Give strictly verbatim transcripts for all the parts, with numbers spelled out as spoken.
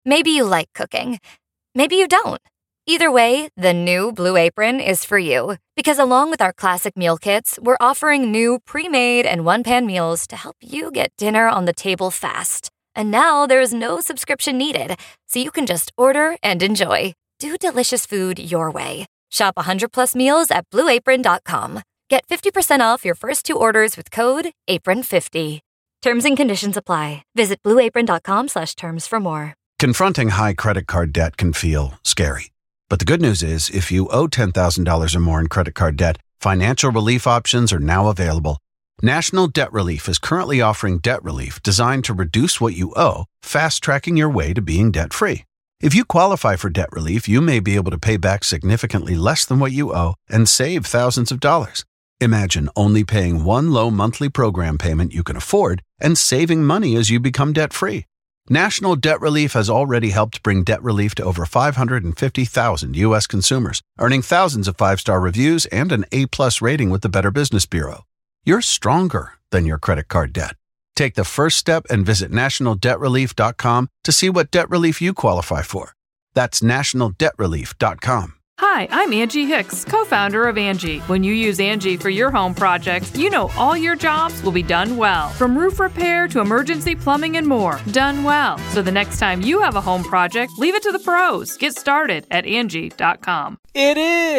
Maybe you like cooking. Maybe you don't. Either way, the new Blue Apron is for you. Because along with our classic meal kits, we're offering new pre-made and one-pan meals to help you get dinner on the table fast. And now there's no subscription needed, so you can just order and enjoy. Do delicious food your way. Shop one hundred plus meals at blue apron dot com. Get fifty percent off your first two orders with code apron fifty. Terms and conditions apply. Visit blue apron dot com slash terms for more. Confronting high credit card debt can feel scary. But the good news is, if you owe ten thousand dollars or more in credit card debt, financial relief options are now available. National Debt Relief is currently offering debt relief designed to reduce what you owe, fast-tracking your way to being debt-free. If you qualify for debt relief, you may be able to pay back significantly less than what you owe and save thousands of dollars. Imagine only paying one low monthly program payment you can afford and saving money as you become debt-free. National Debt Relief has already helped bring debt relief to over five hundred fifty thousand U S consumers, earning thousands of five-star reviews and an A-plus rating with the Better Business Bureau. You're stronger than your credit card debt. Take the first step and visit national debt relief dot com to see what debt relief you qualify for. That's national debt relief dot com. Hi, I'm Angie Hicks, co-founder of Angie. When you use Angie for your home projects, you know all your jobs will be done well. From roof repair to emergency plumbing and more, done well. So the next time you have a home project, leave it to the pros. Get started at Angie dot com. It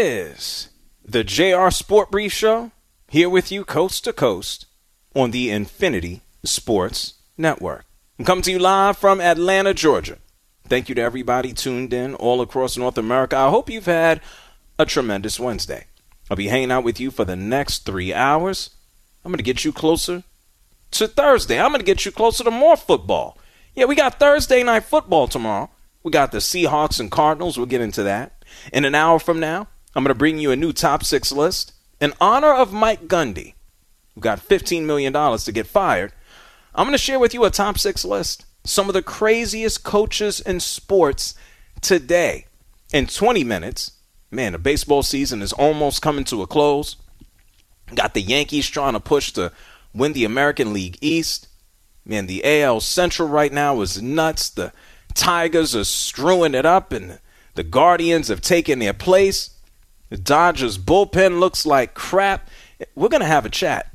is the J R Sport Brief Show, here with you coast to coast on the Infinity Sports Network. I'm coming to you live from Atlanta, Georgia. Thank you to everybody tuned in all across North America. I hope you've had a tremendous Wednesday. I'll be hanging out with you for the next three hours. I'm going to get you closer to Thursday. I'm going to get you closer to more football. Yeah, we got Thursday night football tomorrow. We got the Seahawks and Cardinals. We'll get into that. In an hour from now, I'm going to bring you a new top six list in honor of Mike Gundy, who got fifteen million dollars to get fired. I'm going to share with you a top six list. Some of the craziest coaches in sports today. In twenty minutes, man, the baseball season is almost coming to a close. Got the Yankees trying to push to win the American League East. Man, the A L Central right now is nuts. The Tigers are screwing it up, and the Guardians have taken their place. The Dodgers bullpen looks like crap. We're going to have a chat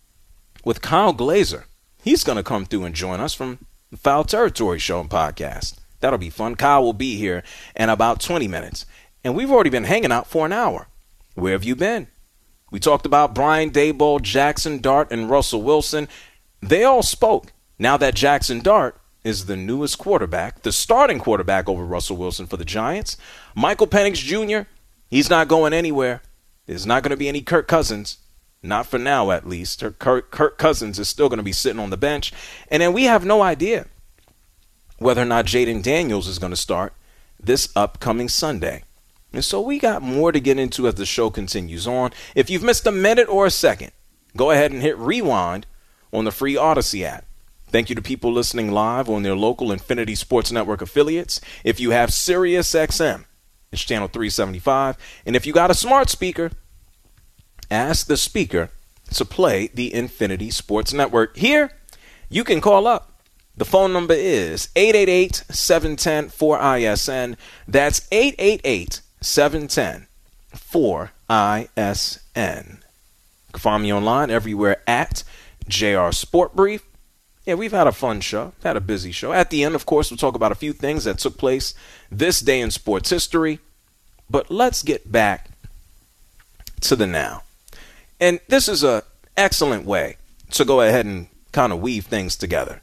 with Kyle Glazer. He's going to come through and join us from the Foul Territory Show and Podcast. That'll be fun. Kyle will be here in about twenty minutes. And we've already been hanging out for an hour. Where have you been? We talked about Brian Daboll, Jackson Dart, and Russell Wilson. They all spoke. Now that Jackson Dart is the newest quarterback, the starting quarterback over Russell Wilson for the Giants. Michael Penix Junior, he's not going anywhere. There's not going to be any Kirk Cousins. Not for now, at least. Kirk, Kirk Cousins is still going to be sitting on the bench. And then we have no idea whether or not Jaden Daniels is going to start this upcoming Sunday. And so we got more to get into as the show continues on. If you've missed a minute or a second, go ahead and hit rewind on the free Odyssey app. Thank you to people listening live on their local Infinity Sports Network affiliates. If you have Sirius X M, it's channel three seventy-five. And if you got a smart speaker, ask the speaker to play the Infinity Sports Network. Here, you can call up. The phone number is eight eight eight, seven one zero, four I S N. That's eight eight eight, seven one zero, four I S N. You can find me online everywhere at J R Sport Brief. Yeah, we've had a fun show, had a busy show. At the end, of course, we'll talk about a few things that took place this day in sports history. But let's get back to the now. And this is an excellent way to go ahead and kind of weave things together.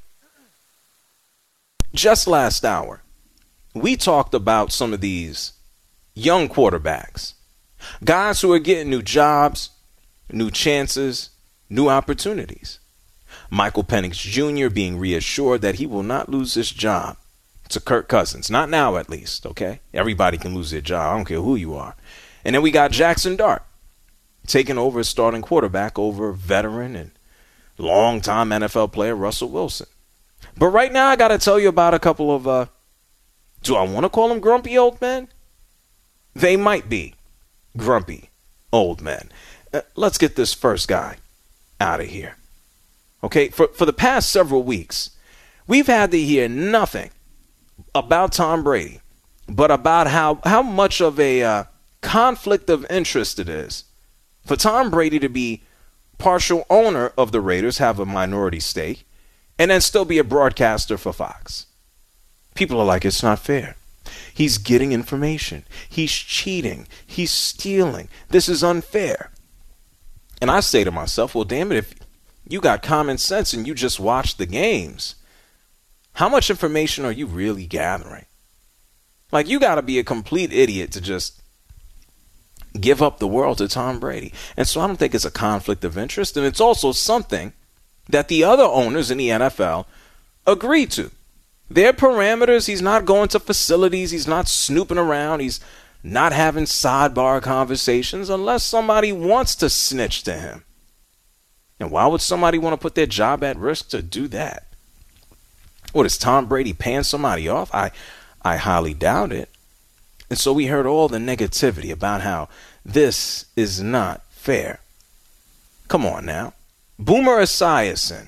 Just last hour, we talked about some of these young quarterbacks, guys who are getting new jobs, new chances, new opportunities. Michael Penix Junior being reassured that he will not lose his job to Kirk Cousins. Not now, at least, okay? Everybody can lose their job. I don't care who you are. And then we got Jackson Dart taking over as starting quarterback over veteran and longtime N F L player Russell Wilson. But right now, I got to tell you about a couple of, uh, do I want to call them grumpy old men? They might be grumpy old men. Uh, let's get this first guy out of here. Okay, for, for the past several weeks, we've had to hear nothing about Tom Brady, but about how, how much of a uh, conflict of interest it is for Tom Brady to be partial owner of the Raiders, have a minority stake, and then still be a broadcaster for Fox. People are like, it's not fair. He's getting information. He's cheating. He's stealing. This is unfair. And I say to myself, well, damn it, if you got common sense and you just watch the games, how much information are you really gathering? Like, you got to be a complete idiot to just give up the world to Tom Brady. And so I don't think it's a conflict of interest. And it's also something that the other owners in the N F L agree to. Their parameters, he's not going to facilities. He's not snooping around. He's not having sidebar conversations unless somebody wants to snitch to him. And why would somebody want to put their job at risk to do that? What, is Tom Brady paying somebody off? I, I highly doubt it. And so we heard all the negativity about how this is not fair. Come on now. Boomer Esiason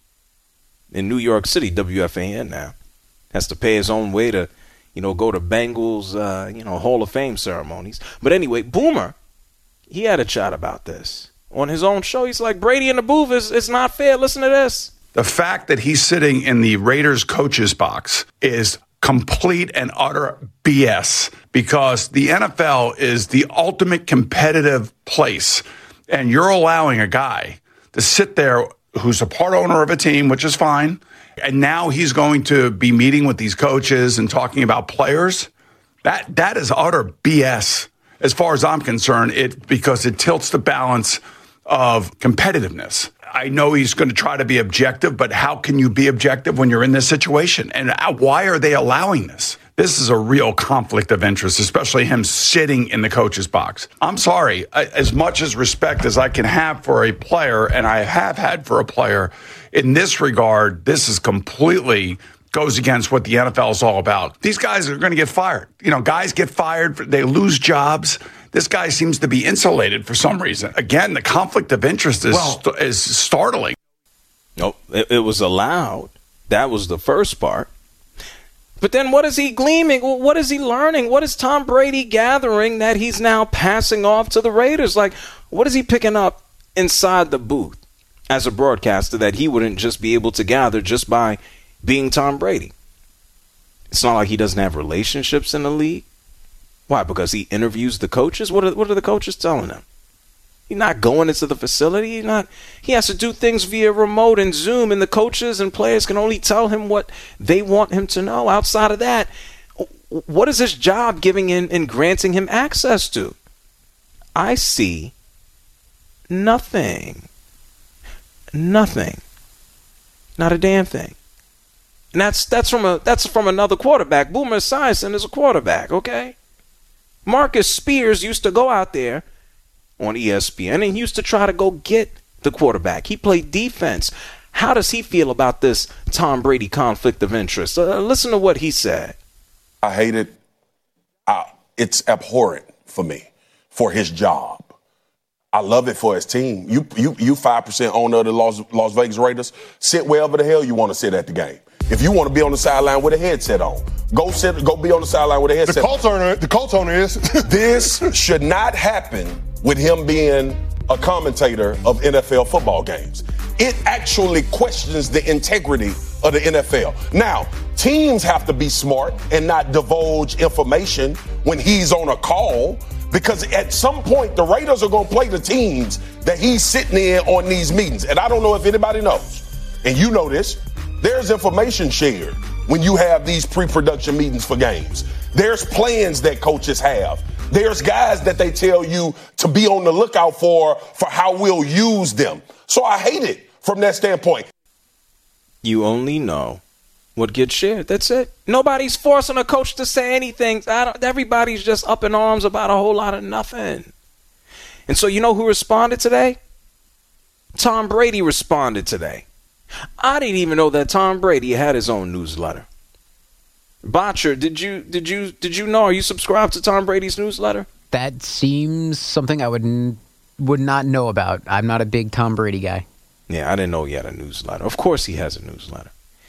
in New York City, W F A N now, has to pay his own way to, you know, go to Bengals, uh, you know, Hall of Fame ceremonies. But anyway, Boomer, he had a chat about this on his own show. He's like, Brady in the booth is, is not fair. Listen to this. The fact that he's sitting in the Raiders coaches box is complete and utter B S, because the N F L is the ultimate competitive place. And you're allowing a guy to sit there who's a part owner of a team, which is fine. And now he's going to be meeting with these coaches and talking about players. That that is utter B S as far as I'm concerned, it because it tilts the balance of competitiveness. I know he's going to try to be objective, but how can you be objective when you're in this situation? And why are they allowing this? This is a real conflict of interest, especially him sitting in the coach's box. I'm sorry, as much as respect as I can have for a player, and I have had for a player, in this regard, this is completely goes against what the N F L is all about. These guys are going to get fired. You know, guys get fired, they lose jobs. This guy seems to be insulated for some reason. Again, the conflict of interest is, well, st- is startling. Nope, it, it was allowed. That was the first part. But then what is he gleaming? What is he learning? What is Tom Brady gathering that he's now passing off to the Raiders? Like, what is he picking up inside the booth as a broadcaster that he wouldn't just be able to gather just by being Tom Brady? It's not like he doesn't have relationships in the league. Why? Because he interviews the coaches? What are, what are the coaches telling him? He's not going into the facility. He's not, he has to do things via remote and Zoom, and the coaches and players can only tell him what they want him to know. Outside of that, what is his job giving in and granting him access to? I see nothing. Nothing. Not a damn thing. And that's that's from a that's from another quarterback. Boomer Esiason is a quarterback, okay? Marcus Spears used to go out there on E S P N and he used to try to go get the quarterback. He played defense. How does he feel about this Tom Brady conflict of interest? Uh, listen to what he said. I hate it. I, it's abhorrent for me, for his job. I love it for his team. You you you five percent owner of the Las, Las Vegas Raiders. Sit wherever the hell you want to sit at the game. If you want to be on the sideline with a headset on, go sit. Go be on the sideline with a headset. The Colts owner, the Colts owner is. This should not happen with him being a commentator of N F L football games. It actually questions the integrity of the N F L. Now, teams have to be smart and not divulge information when he's on a call, because at some point the Raiders are going to play the teams that he's sitting in on these meetings. And I don't know if anybody knows, and you know this, there's information shared when you have these pre-production meetings for games. There's plans that coaches have. There's guys that they tell you to be on the lookout for, for how we'll use them. So I hate it from that standpoint. You only know what gets shared. That's it. Nobody's forcing a coach to say anything. I don't, everybody's just up in arms about a whole lot of nothing. And so you know who responded today? Tom Brady responded today. I didn't even know that Tom Brady had his own newsletter. Botcher, did you did you did you know? Are you subscribed to Tom Brady's newsletter? That seems something I would n- would not know about. I'm not a big Tom Brady guy. Yeah, I didn't know he had a newsletter. Of course he has a newsletter.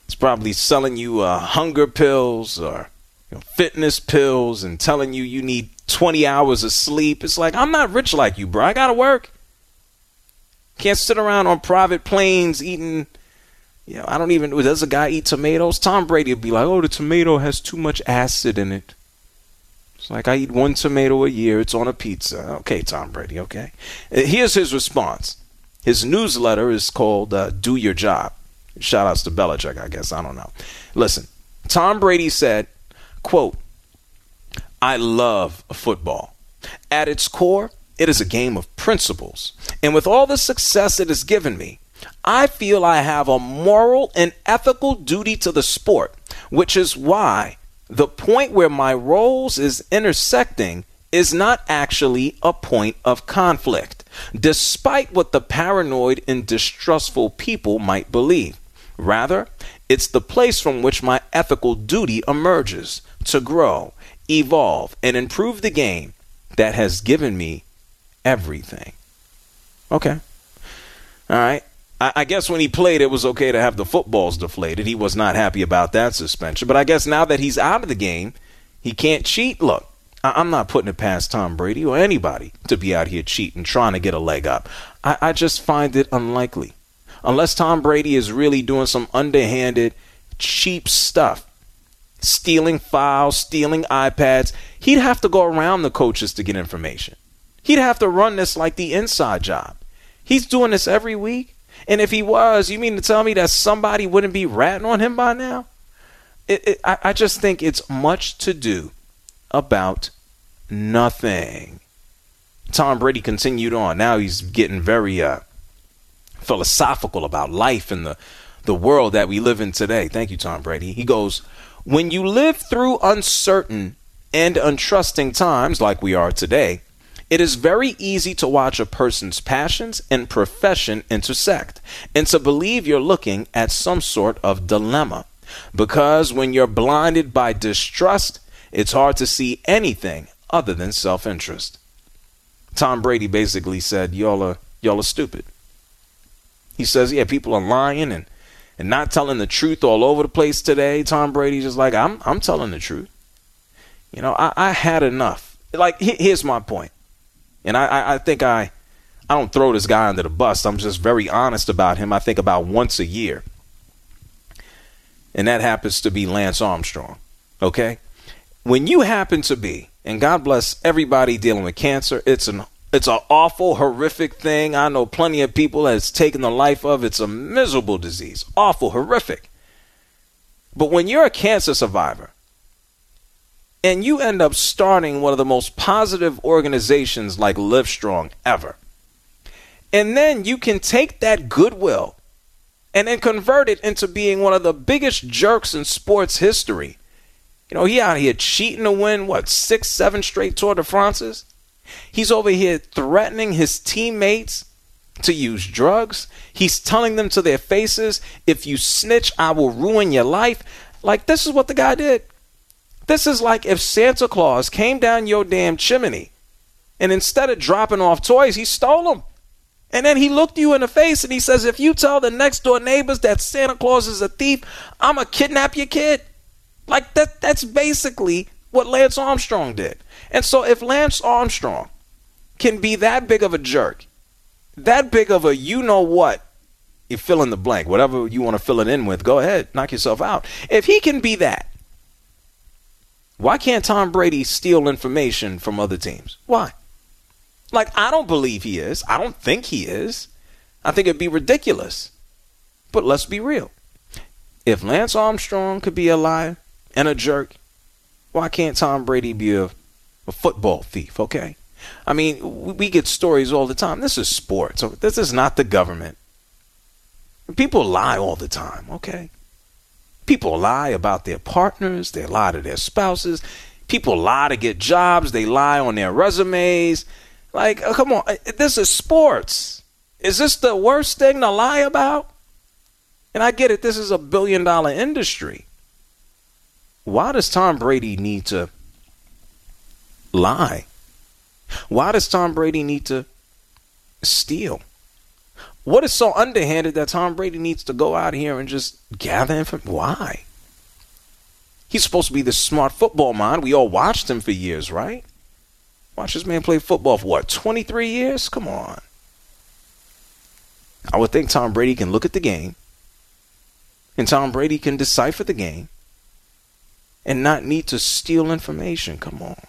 It's probably selling you uh, hunger pills or you know, fitness pills and telling you you need twenty hours of sleep. It's like, I'm not rich like you, bro. I got to work. Can't sit around on private planes eating, you know, I don't even, does a guy eat tomatoes? Tom Brady would be like, oh, the tomato has too much acid in it. It's like, I eat one tomato a year. It's on a pizza. Okay, Tom Brady, okay. Here's his response. His newsletter is called uh, Do Your Job. Shout outs to Belichick, I guess. I don't know. Listen, Tom Brady said, quote, I love football. At its core, it is a game of principles. And with all the success it has given me, I feel I have a moral and ethical duty to the sport, which is why the point where my roles is intersecting is not actually a point of conflict, despite what the paranoid and distrustful people might believe. Rather, it's the place from which my ethical duty emerges to grow, evolve, and improve the game that has given me everything. Okay. All right. I, I guess when he played, it was okay to have the footballs deflated. He was not happy about that suspension. But I guess now that he's out of the game, he can't cheat. Look, I, I'm not putting it past Tom Brady or anybody to be out here cheating, trying to get a leg up. I, I just find it unlikely. Unless Tom Brady is really doing some underhanded, cheap stuff, stealing files, stealing iPads, he'd have to go around the coaches to get information. He'd have to run this like the inside job. He's doing this every week. And if he was, you mean to tell me that somebody wouldn't be ratting on him by now? It, it, I, I just think it's much to do about nothing. Tom Brady continued on. Now he's getting very uh, philosophical about life and the, the world that we live in today. Thank you, Tom Brady. He goes, when you live through uncertain and untrusting times like we are today, it is very easy to watch a person's passions and profession intersect and to believe you're looking at some sort of dilemma. Because when you're blinded by distrust, it's hard to see anything other than self-interest. Tom Brady basically said, y'all are, y'all are stupid. He says, yeah, people are lying and, and not telling the truth all over the place today. Tom Brady's just like, I'm I'm telling the truth. You know, I, I had enough. Like, here's my point. And I, I think I, I don't throw this guy under the bus. I'm just very honest about him. I think about once a year. And that happens to be Lance Armstrong. Okay? When you happen to be, and God bless everybody dealing with cancer, it's an it's an awful, horrific thing. I know plenty of people that it's taken the life of. It's a miserable disease. Awful, horrific. But when you're a cancer survivor, and you end up starting one of the most positive organizations like Livestrong ever. And then you can take that goodwill and then convert it into being one of the biggest jerks in sports history. You know, he out here cheating to win, what, six, seven straight Tour de France's? He's over here threatening his teammates to use drugs. He's telling them to their faces, if you snitch, I will ruin your life. Like, this is what the guy did. This is like if Santa Claus came down your damn chimney and instead of dropping off toys, he stole them. And then he looked you in the face and he says, if you tell the next door neighbors that Santa Claus is a thief, I'm going to kidnap your kid. Like that, that's basically what Lance Armstrong did. And so if Lance Armstrong can be that big of a jerk, that big of a you know what, you fill in the blank, whatever you want to fill it in with, go ahead, knock yourself out. If he can be that, why can't Tom Brady steal information from other teams? Why? Like, I don't believe he is. I don't think he is. I think it'd be ridiculous. But let's be real. If Lance Armstrong could be a liar and a jerk, why can't Tom Brady be a, a football thief, okay? I mean, we get stories all the time. This is sports. This is not the government. People lie all the time, okay? People lie about their partners. They lie to their spouses. People lie to get jobs. They lie on their resumes. Like, oh, come on. This is sports. Is this the worst thing to lie about? And I get it. This is a billion dollar industry. Why does Tom Brady need to lie? Why does Tom Brady need to steal? What is so underhanded that Tom Brady needs to go out here and just gather information? Why? He's supposed to be the smart football mind. We all watched him for years, right? Watch this man play football for what, twenty-three years? Come on. I would think Tom Brady can look at the game, and Tom Brady can decipher the game and not need to steal information. Come on.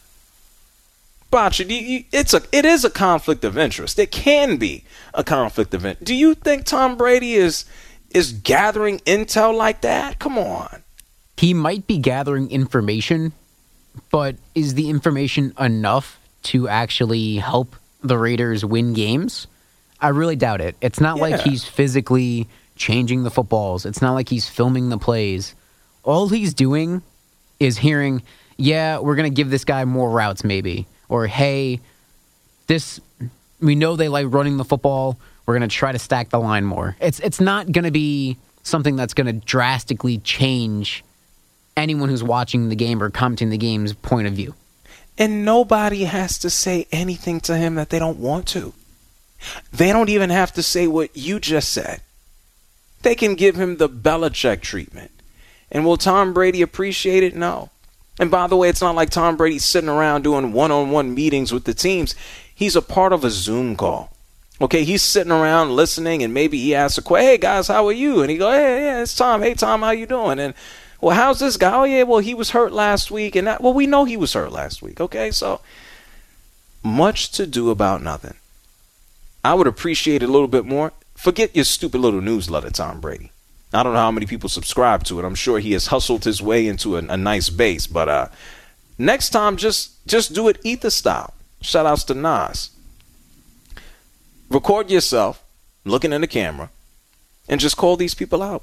Boccia, you, it's a, it is a conflict of interest. It can be a conflict of interest. Do you think Tom Brady is is gathering intel like that? Come on. He might be gathering information, but is the information enough to actually help the Raiders win games? I really doubt it. It's not yeah. like he's physically changing the footballs. It's not like he's filming the plays. All he's doing is hearing, yeah, we're going to give this guy more routes maybe. Or, hey, this we know they like running the football. We're going to try to stack the line more. It's, it's not going to be something that's going to drastically change anyone who's watching the game or commenting the game's point of view. And nobody has to say anything to him that they don't want to. They don't even have to say what you just said. They can give him the Belichick treatment. And will Tom Brady appreciate it? No. And by the way, it's not like Tom Brady's sitting around doing one-on-one meetings with the teams. He's a part of a Zoom call. Okay, he's sitting around listening, and maybe he asks a question, hey, guys, how are you? And he go, hey, yeah, it's Tom. Hey, Tom, how you doing? And well, how's this guy? Oh, yeah, well, he was hurt last week. And that, well, we know he was hurt last week. Okay, so much to do about nothing. I would appreciate it a little bit more. Forget your stupid little newsletter, Tom Brady. I don't know how many people subscribe to it. I'm sure he has hustled his way into a, a nice base. But uh, next time, just just do it Ether style. Shout outs to Nas. Record yourself looking in the camera and just call these people out.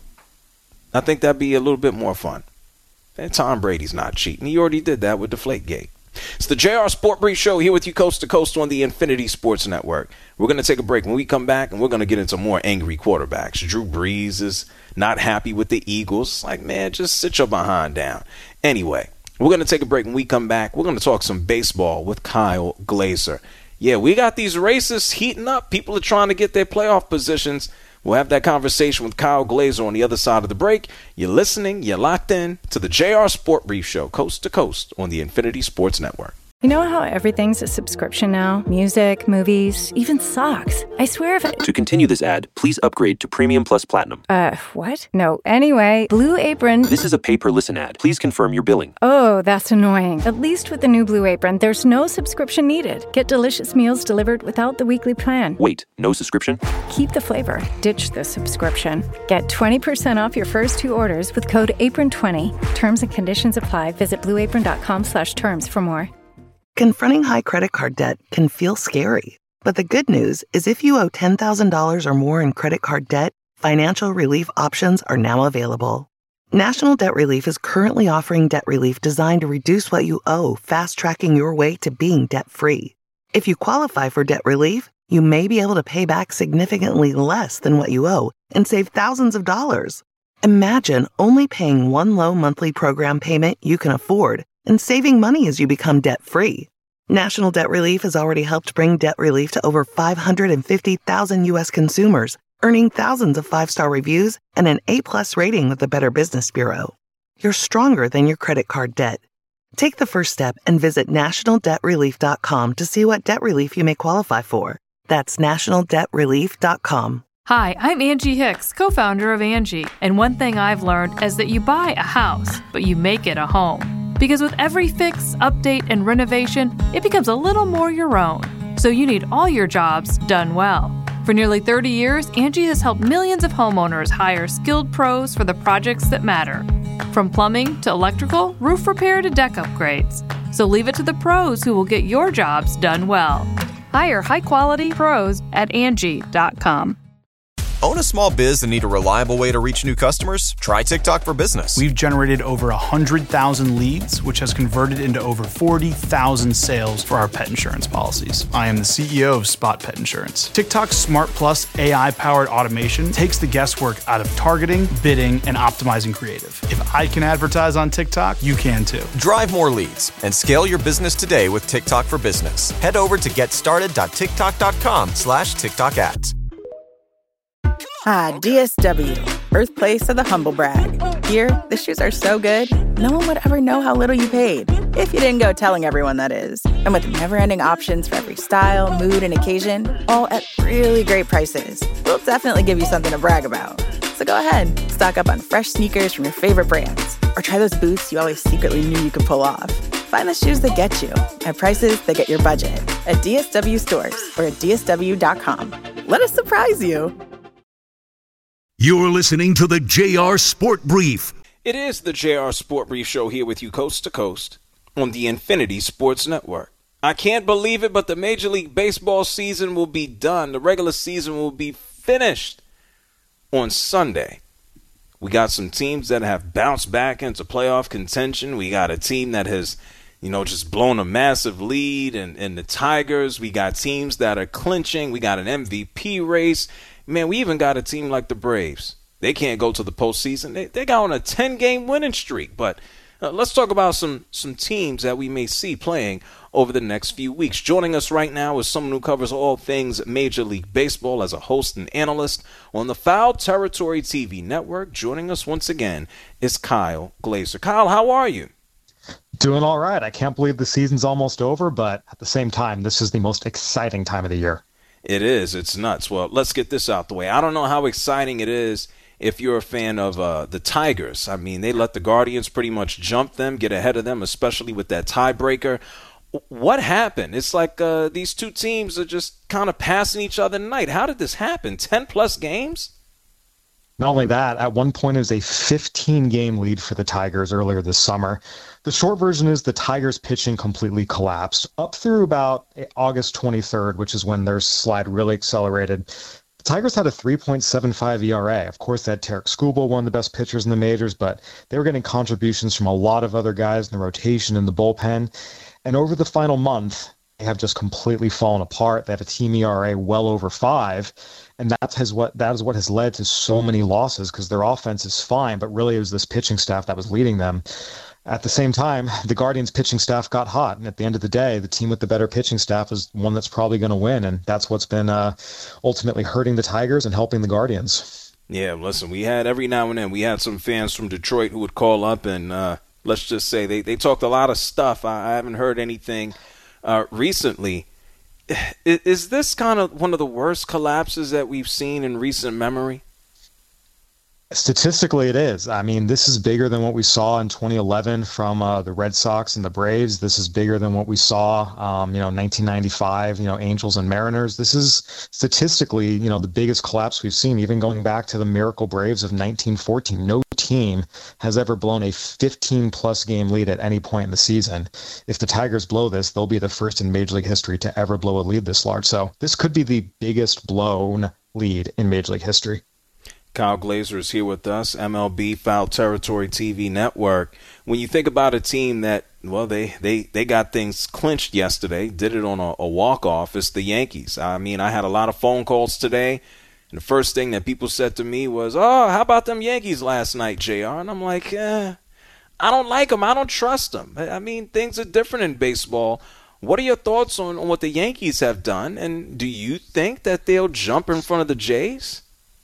I think that'd be a little bit more fun. And Tom Brady's not cheating. He already did that with Deflategate. It's the J R Sport Brief Show here with you coast to coast on the Infinity Sports Network. We're going to take a break. When we come back, and we're going to get into more angry quarterbacks. Drew Brees is not happy with the Eagles. Like, man, just sit your behind down. Anyway, we're going to take a break. When we come back, we're going to talk some baseball with Kyle Glaser. Yeah, we got these races heating up. People are trying to get their playoff positions. We'll have that conversation with Kyle Glaser on the other side of the break. You're listening, you're locked in to the J R Sport Brief Show, coast to coast on the Infinity Sports Network. You know how everything's a subscription now? Music, movies, even socks. I swear if I... To continue this ad, please upgrade to Premium Plus Platinum. Uh, what? No. Anyway, Blue Apron... This is a pay-per-listen ad. Please confirm your billing. Oh, that's annoying. At least with the new Blue Apron, there's no subscription needed. Get delicious meals delivered without the weekly plan. Wait, no subscription? Keep the flavor. Ditch the subscription. Get twenty percent off your first two orders with code apron twenty. Terms and conditions apply. Visit blueapron.com slash terms for more. Confronting high credit card debt can feel scary, but the good news is if you owe ten thousand dollars or more in credit card debt, financial relief options are now available. National Debt Relief is currently offering debt relief designed to reduce what you owe, fast-tracking your way to being debt-free. If you qualify for debt relief, you may be able to pay back significantly less than what you owe and save thousands of dollars. Imagine only paying one low monthly program payment you can afford and saving money as you become debt-free. National Debt Relief has already helped bring debt relief to over five hundred fifty thousand U S consumers, earning thousands of five-star reviews and an A-plus rating with the Better Business Bureau. You're stronger than your credit card debt. Take the first step and visit national debt relief dot com to see what debt relief you may qualify for. That's national debt relief dot com. Hi, I'm Angie Hicks, co-founder of Angie, and one thing I've learned is that you buy a house, but you make it a home. Because with every fix, update, and renovation, it becomes a little more your own. So you need all your jobs done well. For nearly thirty years, Angie has helped millions of homeowners hire skilled pros for the projects that matter. From plumbing to electrical, roof repair to deck upgrades. So leave it to the pros who will get your jobs done well. Hire high-quality pros at Angie dot com. Own a small biz and need a reliable way to reach new customers? Try TikTok for Business. We've generated over one hundred thousand leads, which has converted into over forty thousand sales for our pet insurance policies. I am the C E O of Spot Pet Insurance. TikTok's Smart Plus A I-powered automation takes the guesswork out of targeting, bidding, and optimizing creative. If I can advertise on TikTok, you can too. Drive more leads and scale your business today with TikTok for Business. Head over to get started dot tiktok dot com slash TikTok ads. Ah, D S W, birthplace of the humble brag. Here, the shoes are so good, no one would ever know how little you paid. If you didn't go telling everyone, that is. And with never-ending options for every style, mood, and occasion, all at really great prices, we'll definitely give you something to brag about. So go ahead, stock up on fresh sneakers from your favorite brands, or try those boots you always secretly knew you could pull off. Find the shoes that get you at prices that get your budget at D S W stores or at D S W dot com. Let us surprise you. You're listening to the J R Sport Brief. It is the J R Sport Brief Show here with you coast to coast on the Infinity Sports Network. I can't believe it, but the Major League Baseball season will be done. The regular season will be finished on Sunday. We got some teams that have bounced back into playoff contention. We got a team that has, you know, just blown a massive lead in, in the Tigers. We got teams that are clinching. We got an M V P race. Man, we even got a team like the Braves. They can't go to the postseason. They, they got on a ten-game winning streak. But uh, let's talk about some, some teams that we may see playing over the next few weeks. Joining us right now is someone who covers all things Major League Baseball as a host and analyst on the Foul Territory T V network. Joining us once again is Kyle Glaser. Kyle, how are you? Doing all right. I can't believe the season's almost over, but at the same time, this is the most exciting time of the year. It is. It's nuts. Well, let's get this out the way. I don't know how exciting it is if you're a fan of uh, the Tigers. I mean, they let the Guardians pretty much jump them, get ahead of them, especially with that tiebreaker. What happened? It's like uh, these two teams are just kind of passing each other tonight. How did this happen? ten-plus games? Not only that, at one point it was a fifteen-game lead for the Tigers earlier this summer. The short version is the Tigers' pitching completely collapsed. Up through about August twenty-third, which is when their slide really accelerated, the Tigers had a three point seven five E R A. Of course, they had Tarek Skubal, one of the best pitchers in the majors, but they were getting contributions from a lot of other guys in the rotation and the bullpen. And over the final month, they have just completely fallen apart. They have a team E R A well over five. And that has what that is what has led to so many losses, because their offense is fine, but really it was this pitching staff that was leading them. At the same time, the Guardians pitching staff got hot, and at the end of the day, the team with the better pitching staff is one that's probably going to win, and that's what's been uh, ultimately hurting the Tigers and helping the Guardians. Yeah, listen, we had every now and then, we had some fans from Detroit who would call up and uh, let's just say they, they talked a lot of stuff. I, I haven't heard anything uh, recently. Is this kind of one of the worst collapses that we've seen in recent memory? Statistically, it is. I mean, this is bigger than what we saw in twenty eleven from uh, the Red Sox and the Braves. This is bigger than what we saw, um, you know, nineteen ninety-five, you know, Angels and Mariners. This is statistically, you know, the biggest collapse we've seen, even going back to the Miracle Braves of nineteen fourteen. No team has ever blown a fifteen-plus game lead at any point in the season. If the Tigers blow this, they'll be the first in Major League history to ever blow a lead this large. So this could be the biggest blown lead in Major League history. Kyle Glaser is here with us, M L B Foul Territory T V network. When you think about a team that, well, they, they, they got things clinched yesterday, did it on a, a walk-off, it's the Yankees. I mean, I had a lot of phone calls today, and the first thing that people said to me was, oh, how about them Yankees last night, J R? And I'm like, eh, I don't like them. I don't trust them. I mean, things are different in baseball. What are your thoughts on, on what the Yankees have done, and do you think that they'll jump in front of the Jays?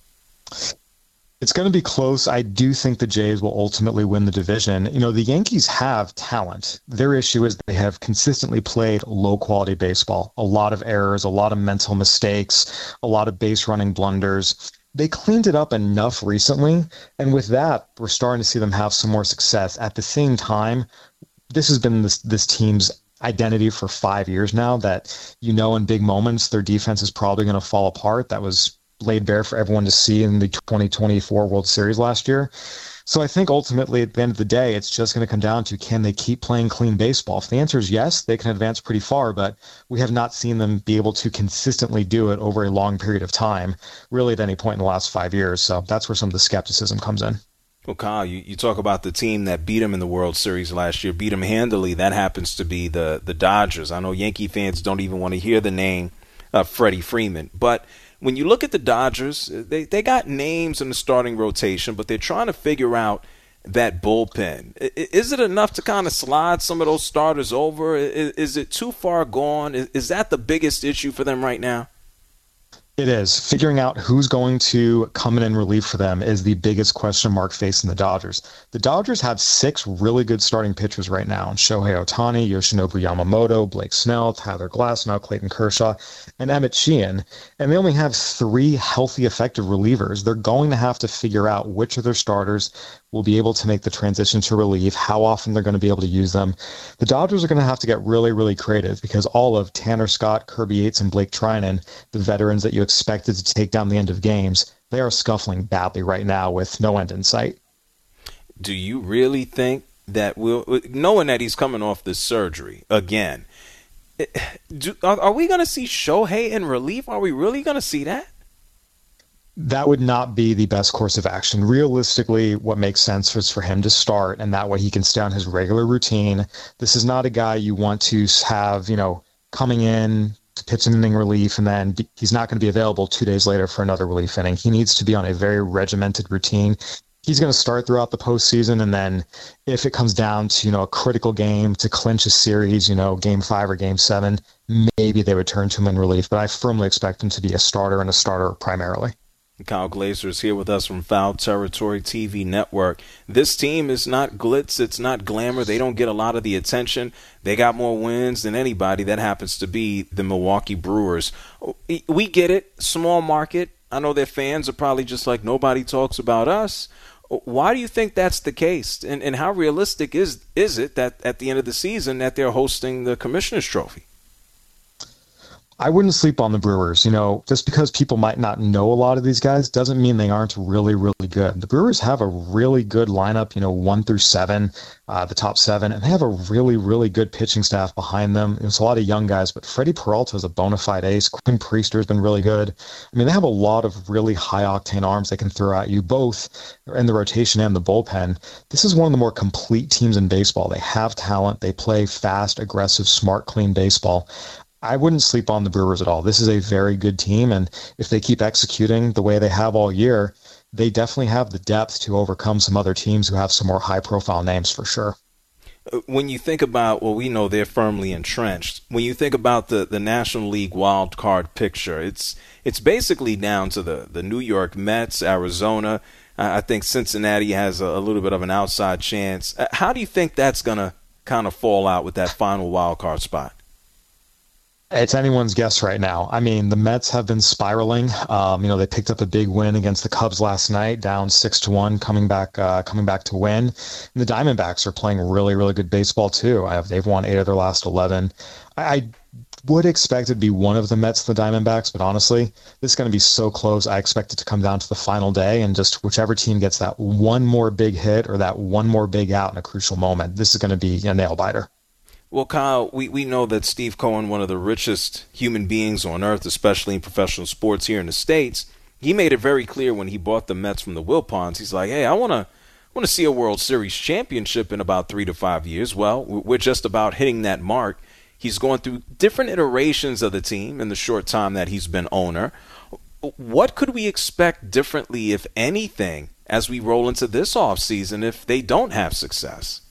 It's going to be close. I do think the Jays will ultimately win the division. You know, the Yankees have talent. Their issue is they have consistently played low-quality baseball. A lot of errors, a lot of mental mistakes, a lot of base-running blunders. They cleaned it up enough recently, and with that, we're starting to see them have some more success. At the same time, this has been this, this team's identity for five years now, that, you know, in big moments, their defense is probably going to fall apart. That was laid bare for everyone to see in the twenty twenty-four World Series last year. So I think ultimately at the end of the day, it's just going to come down to, can they keep playing clean baseball? If the answer is yes, they can advance pretty far, but we have not seen them be able to consistently do it over a long period of time, really at any point in the last five years. So that's where some of the skepticism comes in. Well, Kyle, you, you talk about the team that beat them in the World Series last year, beat them handily. That happens to be the, the Dodgers. I know Yankee fans don't even want to hear the name uh, Freddie Freeman, but when you look at the Dodgers, they, they got names in the starting rotation, but they're trying to figure out that bullpen. Is it enough to kind of slide some of those starters over? Is, is it too far gone? Is, is that the biggest issue for them right now? It is. Figuring out who's going to come in and relieve for them is the biggest question mark facing the Dodgers. The Dodgers have six really good starting pitchers right now: Shohei Ohtani, Yoshinobu Yamamoto, Blake Snell, Tyler Glasnow, Clayton Kershaw, and Emmett Sheehan. And they only have three healthy, effective relievers. They're going to have to figure out which of their starters will be able to make the transition to relief, how often they're going to be able to use them. The Dodgers are going to have to get really, really creative because all of Tanner Scott, Kirby Yates, and Blake Trinan, the veterans that you expected to take down the end of games, they are scuffling badly right now with no end in sight. Do you really think that we'll, knowing that he's coming off this surgery again, do, are, are we going to see Shohei in relief? Are we really going to see that? That would not be the best course of action. Realistically, what makes sense is for him to start, and that way he can stay on his regular routine. This is not a guy you want to have, you know, coming in to pitch an inning relief, and then he's not going to be available two days later for another relief inning. He needs to be on a very regimented routine. He's going to start throughout the postseason, and then if it comes down to, you know, a critical game to clinch a series, you know, game five or game seven, maybe they would turn to him in relief. But I firmly expect him to be a starter and a starter primarily. Kyle Glaser is here with us from Foul Territory T V Network. This team is not glitz. It's not glamour. They don't get a lot of the attention. They got more wins than anybody. That happens to be the Milwaukee Brewers. We get it. Small market. I know their fans are probably just like, nobody talks about us. Why do you think that's the case? And, and how realistic is, is it that at the end of the season that they're hosting the Commissioner's Trophy? I wouldn't sleep on the Brewers. You know, just because people might not know a lot of these guys doesn't mean they aren't really, really good. The Brewers have a really good lineup, you know, one through seven, uh, the top seven, and they have a really, really good pitching staff behind them. It's a lot of young guys, but Freddie Peralta is a bona fide ace. Quinn Priester has been really good. I mean, they have a lot of really high-octane arms they can throw at you, both in the rotation and the bullpen. This is one of the more complete teams in baseball. They have talent. They play fast, aggressive, smart, clean baseball. I wouldn't sleep on the Brewers at all. This is a very good team, and if they keep executing the way they have all year, they definitely have the depth to overcome some other teams who have some more high-profile names for sure. When you think about, well, we know they're firmly entrenched. When you think about the, the National League wild card picture, it's it's basically down to the, the New York Mets, Arizona. I think Cincinnati has a, a little bit of an outside chance. How do you think that's going to kind of fall out with that final wild card spot? It's anyone's guess right now. I mean, the Mets have been spiraling. Um, you know, they picked up a big win against the Cubs last night, down six to one, coming back, uh, coming back to win. And the Diamondbacks are playing really, really good baseball too. I have, they've won eight of their last eleven. I, I would expect it to be one of the Mets, the Diamondbacks, but honestly, this is going to be so close. I expect it to come down to the final day, and just whichever team gets that one more big hit or that one more big out in a crucial moment, this is going to be a nail biter. Well, Kyle, we, we know that Steve Cohen, one of the richest human beings on earth, especially in professional sports here in the States, he made it very clear when he bought the Mets from the Wilpons. He's like, hey, I want to want to see a World Series championship in about three to five years. Well, we're just about hitting that mark. He's going through different iterations of the team in the short time that he's been owner. What could we expect differently, if anything, as we roll into this offseason if they don't have success?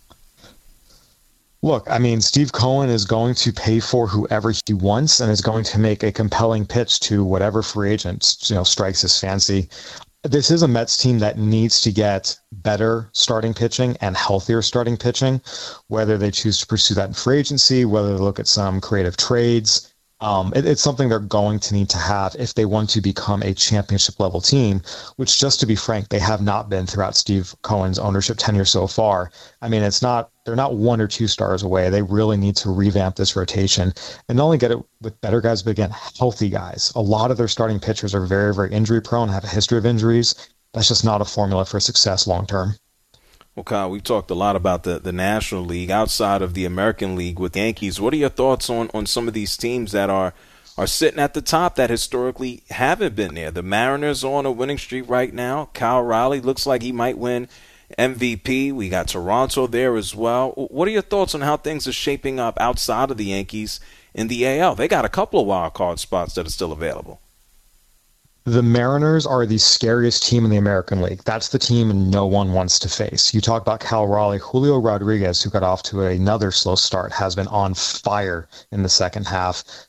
Look, I mean, Steve Cohen is going to pay for whoever he wants and is going to make a compelling pitch to whatever free agent, you know, strikes his fancy. This is a Mets team that needs to get better starting pitching and healthier starting pitching, whether they choose to pursue that in free agency, whether they look at some creative trades. Um, it, it's something they're going to need to have if they want to become a championship level team, which, just to be frank, they have not been throughout Steve Cohen's ownership tenure so far. I mean, it's not, they're not one or two stars away. They really need to revamp this rotation and not only get it with better guys, but again, healthy guys. A lot of their starting pitchers are very, very injury prone, have a history of injuries. That's just not a formula for success long term. Well, Kyle, we've talked a lot about the, the National League outside of the American League with the Yankees. What are your thoughts on, on some of these teams that are are sitting at the top that historically haven't been there? The Mariners are on a winning streak right now. Kyle Riley looks like he might win M V P. We got Toronto there as well. What are your thoughts on how things are shaping up outside of the Yankees in the A L? They got a couple of wild card spots that are still available. The Mariners are the scariest team in the American League. That's the team no one wants to face. You talk about Cal Raleigh. Julio Rodriguez, who got off to another slow start, has been on fire in the second half.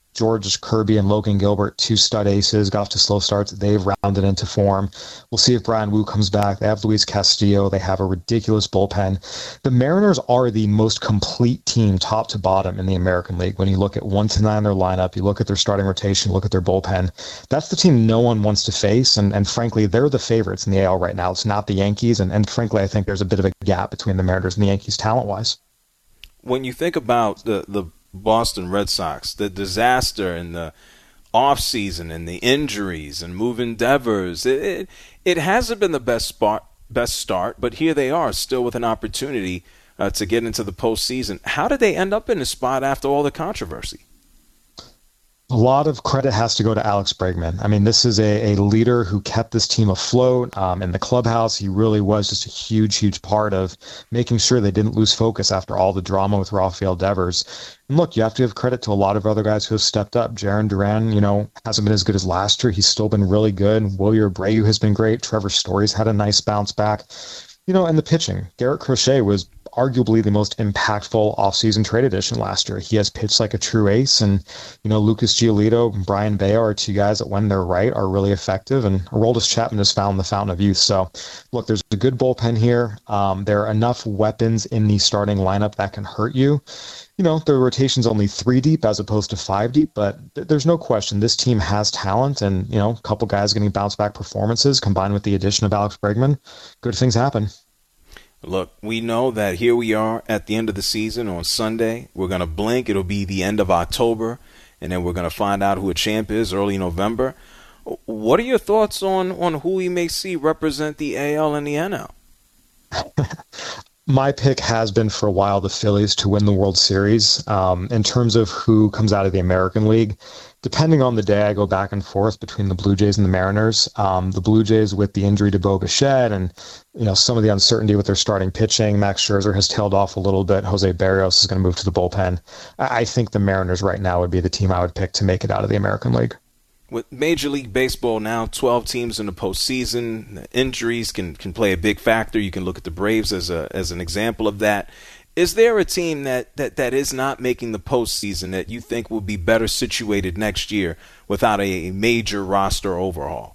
George Kirby and Logan Gilbert, two stud aces, got off to slow starts. They've rounded into form. We'll see if Brian Wu comes back. They have Luis Castillo. They have a ridiculous bullpen. The Mariners are the most complete team, top to bottom, in the American League. When you look at one to nine in their lineup, you look at their starting rotation, look at their bullpen. That's the team no one wants to face, and, and frankly, they're the favorites in the A L right now. It's not the Yankees, and, and frankly, I think there's a bit of a gap between the Mariners and the Yankees talent-wise. When you think about the the Boston Red Sox, the disaster in the offseason and the injuries and moving Devers, it, it it hasn't been the best spot, best start, but here they are still with an opportunity uh, to get into the postseason. How did they end up in this spot after all the controversy? A lot of credit has to go to Alex Bregman. I mean, this is a, a leader who kept this team afloat um, in the clubhouse. He really was just a huge, huge part of making sure they didn't lose focus after all the drama with Rafael Devers. And look, you have to give credit to a lot of other guys who have stepped up. Jarren Duran, you know, hasn't been as good as last year. He's still been really good. Wilyer Abreu has been great. Trevor Story's had a nice bounce back. You know, and the pitching. Garrett Crochet was arguably the most impactful offseason trade addition last year. He has pitched like a true ace, and, you know, Lucas Giolito and Brian Bayo are two guys that, when they're right, are really effective, and Aroldis Chapman has found the fountain of youth. So, look, there's a good bullpen here. Um, there are enough weapons in the starting lineup that can hurt you. You know, the rotation's only three deep as opposed to five deep, but th- there's no question this team has talent, and, you know, a couple guys getting bounce back performances combined with the addition of Alex Bregman, good things happen. Look, we know that here we are at the end of the season on Sunday. We're going to blink. It'll be the end of October, and then we're going to find out who a champ is early November. What are your thoughts on, on who we may see represent the A L and the N L? My pick has been for a while the Phillies to win the World Series. Um, in terms of who comes out of the American League, depending on the day, I go back and forth between the Blue Jays and the Mariners. Um, the Blue Jays, with the injury to Bo Bichette and, you know, some of the uncertainty with their starting pitching, Max Scherzer has tailed off a little bit. Jose Barrios is going to move to the bullpen. I, I think the Mariners right now would be the team I would pick to make it out of the American League. With Major League Baseball now, twelve teams in the postseason, injuries can, can play a big factor. You can look at the Braves as a as an example of that. Is there a team that, that, that is not making the postseason that you think will be better situated next year without a major roster overhaul?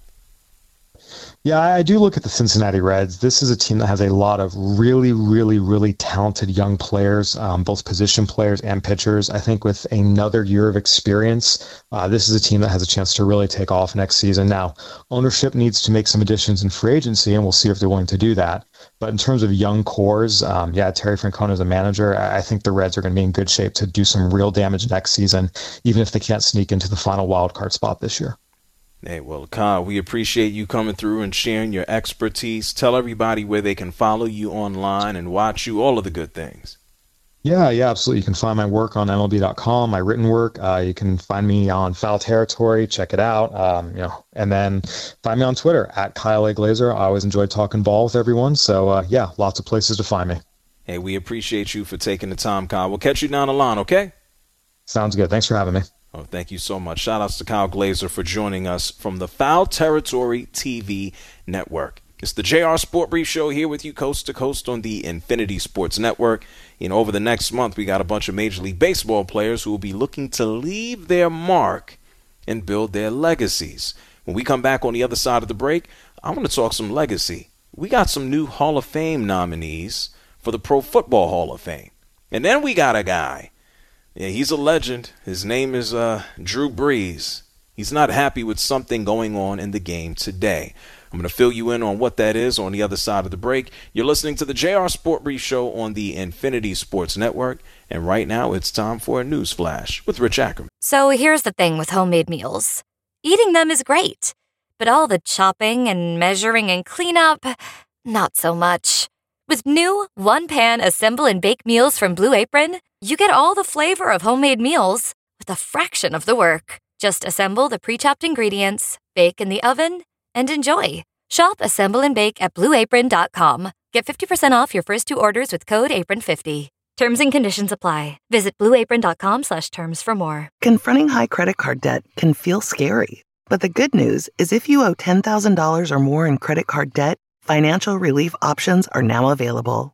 Yeah, I do look at the Cincinnati Reds. This is a team that has a lot of really, really, really talented young players, um, both position players and pitchers. I think with another year of experience, uh, this is a team that has a chance to really take off next season. Now, ownership needs to make some additions in free agency, and we'll see if they're willing to do that. But in terms of young cores, um, yeah, Terry Francona is a manager. I think the Reds are going to be in good shape to do some real damage next season, even if they can't sneak into the final wild card spot this year. Hey, well, Kyle, we appreciate you coming through and sharing your expertise. Tell everybody where they can follow you online and watch you, all of the good things. Yeah, yeah, absolutely. You can find my work on M L B dot com, my written work. Uh, you can find me on Foul Territory. Check it out. Um, you know, and then find me on Twitter at Kyle A. Glazer. I always enjoy talking ball with everyone. So, uh, yeah, lots of places to find me. Hey, we appreciate you for taking the time, Kyle. We'll catch you down the line, okay? Sounds good. Thanks for having me. Oh, thank you so much. Shout outs to Kyle Glazer for joining us from the Foul Territory T V network. It's the J R Sport Brief Show here with you coast to coast on the Infinity Sports Network. You know, over the next month, we got a bunch of Major League Baseball players who will be looking to leave their mark and build their legacies. When we come back on the other side of the break, I want to talk some legacy. We got some new Hall of Fame nominees for the Pro Football Hall of Fame. And then we got a guy. Yeah, he's a legend. His name is uh, Drew Brees. He's not happy with something going on in the game today. I'm going to fill you in on what that is on the other side of the break. You're listening to the J R Sport Brief Show on the Infinity Sports Network. And right now it's time for a news flash with Rich Ackerman. So here's the thing with homemade meals. Eating them is great, but all the chopping and measuring and cleanup, not so much. With new one-pan assemble and bake meals from Blue Apron, you get all the flavor of homemade meals with a fraction of the work. Just assemble the pre-chopped ingredients, bake in the oven, and enjoy. Shop, assemble, and bake at blue apron dot com. Get fifty percent off your first two orders with code apron fifty. Terms and conditions apply. Visit blue apron dot com slash terms for more. Confronting high credit card debt can feel scary. But the good news is if you owe ten thousand dollars or more in credit card debt, financial relief options are now available.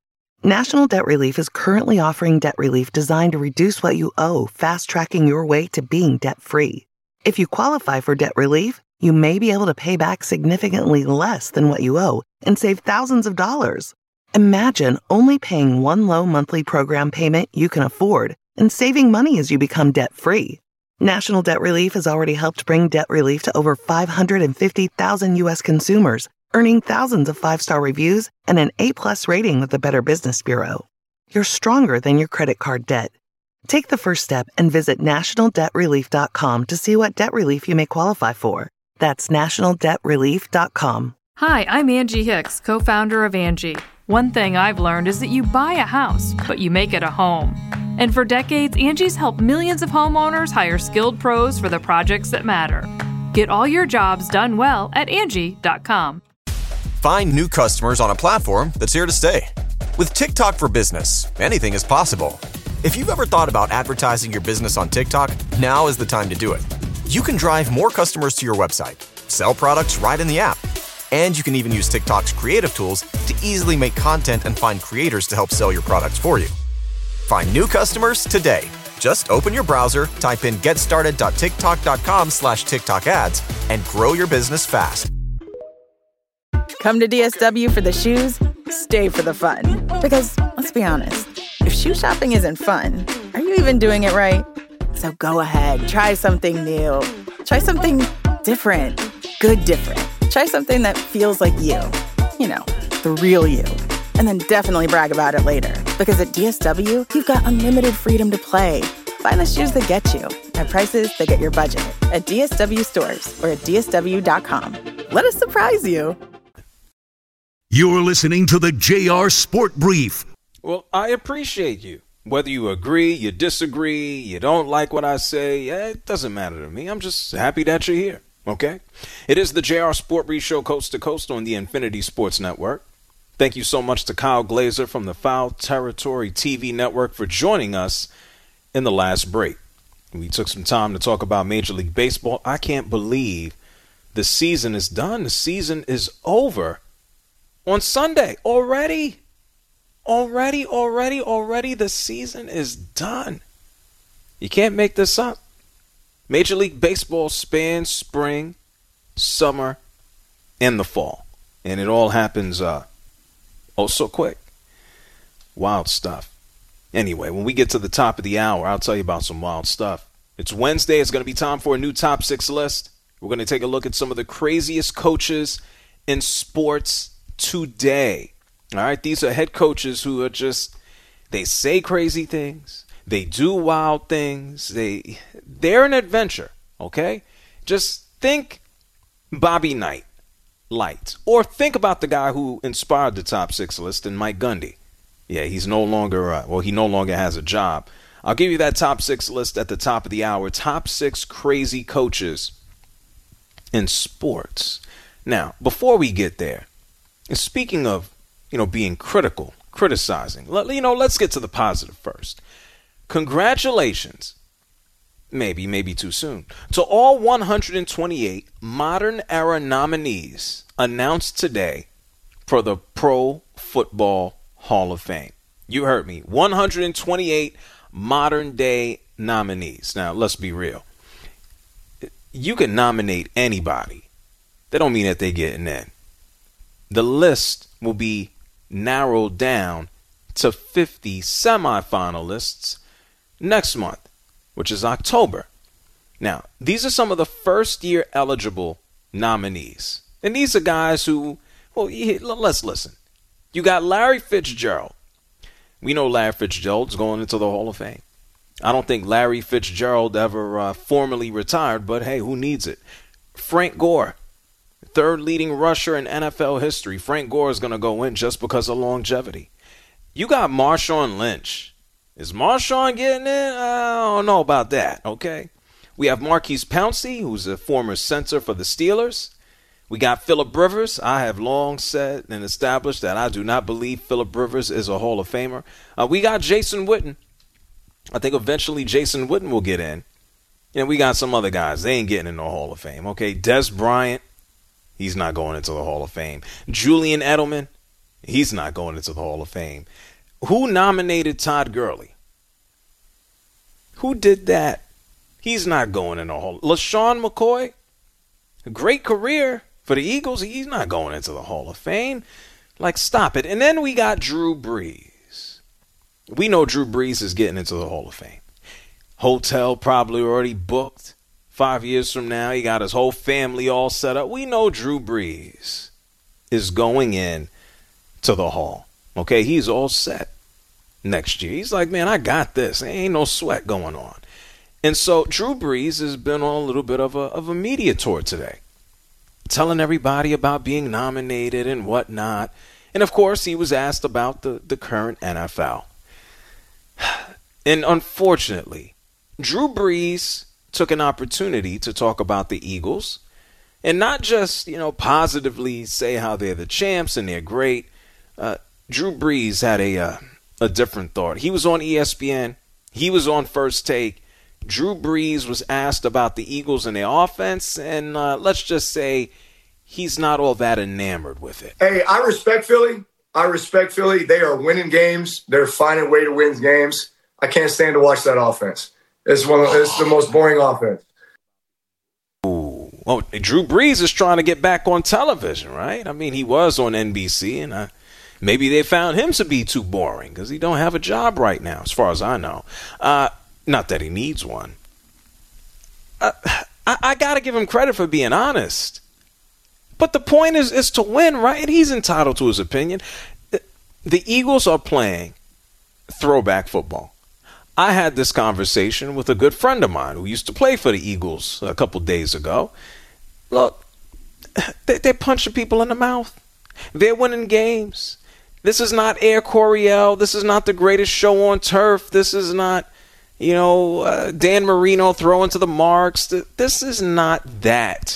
National Debt Relief is currently offering debt relief designed to reduce what you owe, fast-tracking your way to being debt-free. If you qualify for debt relief, you may be able to pay back significantly less than what you owe and save thousands of dollars. Imagine only paying one low monthly program payment you can afford and saving money as you become debt-free. National Debt Relief has already helped bring debt relief to over five hundred fifty thousand U S consumers, earning thousands of five-star reviews and an A-plus rating with the Better Business Bureau. You're stronger than your credit card debt. Take the first step and visit national debt relief dot com to see what debt relief you may qualify for. That's national debt relief dot com. Hi, I'm Angie Hicks, co-founder of Angie. One thing I've learned is that you buy a house, but you make it a home. And for decades, Angie's helped millions of homeowners hire skilled pros for the projects that matter. Get all your jobs done well at Angie dot com. Find new customers on a platform that's here to stay. With TikTok for Business, anything is possible. If you've ever thought about advertising your business on TikTok, now is the time to do it. You can drive more customers to your website, sell products right in the app, and you can even use TikTok's creative tools to easily make content and find creators to help sell your products for you. Find new customers today. Just open your browser, type in getstarted.tiktok.com slash TikTok ads, and grow your business fast. Come to D S W for the shoes, stay for the fun. Because, let's be honest, if shoe shopping isn't fun, are you even doing it right? So go ahead, try something new. Try something different. Good different. Try something that feels like you. You know, the real you. And then definitely brag about it later. Because at D S W, you've got unlimited freedom to play. Find the shoes that get you at prices that get your budget at D S W stores or at D S W dot com. Let us surprise you. You're listening to the J R Sport Brief. Well, I appreciate you. Whether you agree, you disagree, you don't like what I say, it doesn't matter to me. I'm just happy that you're here, okay? It is the J R Sport Brief Show, coast to coast on the Infinity Sports Network. Thank you so much to Kyle Glazer from the Foul Territory T V network for joining us in the last break. We took some time to talk about Major League Baseball. I can't believe the season is done. The season is over on Sunday already. Already, already, already the season is done. You can't make this up. Major League Baseball spans spring, summer, and the fall. And it all happens uh, oh so quick. Wild stuff. Anyway, when we get to the top of the hour, I'll tell you about some wild stuff. It's Wednesday. It's going to be time for a new top six list. We're going to take a look at some of the craziest coaches in sports today. All right, these are head coaches who are just, they say crazy things. They do wild things. They, they're an adventure, okay? Just think Bobby Knight, light. Or think about the guy who inspired the top six list in Mike Gundy. Yeah, he's no longer, uh, well, he no longer has a job. I'll give you that top six list at the top of the hour. Top six crazy coaches in sports. Now, before we get there, and speaking of, you know, being critical, criticizing, let, you know, let's get to the positive first. Congratulations, maybe, maybe too soon, to all one hundred twenty-eight modern era nominees announced today for the Pro Football Hall of Fame. You heard me, one hundred twenty-eight modern day nominees. Now, let's be real. You can nominate anybody. That don't mean that they're getting in. The list will be narrowed down to fifty semifinalists next month, which is October. Now, these are some of the first year eligible nominees. And these are guys who, well, let's listen. You got Larry Fitzgerald. We know Larry Fitzgerald's going into the Hall of Fame. I don't think Larry Fitzgerald ever uh, formally retired, but hey, who needs it? Frank Gore. Third leading rusher in N F L history. Frank Gore is going to go in just because of longevity. You got Marshawn Lynch. Is Marshawn getting in? I don't know about that, okay? We have Marquise Pouncey, who's a former center for the Steelers. We got Phillip Rivers. I have long said and established that I do not believe Phillip Rivers is a Hall of Famer. Uh, we got Jason Witten. I think eventually Jason Witten will get in. And we got some other guys. They ain't getting in the Hall of Fame, okay? Des Bryant. He's not going into the Hall of Fame. Julian Edelman, he's not going into the Hall of Fame. Who nominated Todd Gurley? Who did that? He's not going in the Hall. LaShawn McCoy, a great career for the Eagles. He's not going into the Hall of Fame. Like, stop it. And then we got Drew Brees. We know Drew Brees is getting into the Hall of Fame. Hotel probably already booked. Five years from now, he got his whole family all set up. We know Drew Brees is going in to the Hall. Okay, he's all set next year. He's like, man, I got this. There ain't no sweat going on. And so Drew Brees has been on a little bit of a of a media tour today, telling everybody about being nominated and whatnot. And, of course, he was asked about the, the current N F L. And unfortunately, Drew Brees took an opportunity to talk about the Eagles and not just, you know, positively say how they're the champs and they're great. Uh, Drew Brees had a uh, a different thought. He was on E S P N. He was on First Take. Drew Brees was asked about the Eagles and their offense, and uh, let's just say he's not all that enamored with it. Hey, I respect Philly. I respect Philly. They are winning games. They're finding a way to win games. I can't stand to watch that offense. It's one. Of, it's the most boring offense. Ooh. Well, Drew Brees is trying to get back on television, right? I mean, he was on N B C, and I, maybe they found him to be too boring because he don't have a job right now, as far as I know. Uh, not that he needs one. Uh, I, I got to give him credit for being honest. But the point is, is to win, right? And he's entitled to his opinion. The, the Eagles are playing throwback football. I had this conversation with a good friend of mine who used to play for the Eagles a couple days ago. Look, they're punching people in the mouth. They're winning games. This is not Air Coryell. This is not the greatest show on turf. This is not, you know, uh, Dan Marino throwing to the marks. This is not that.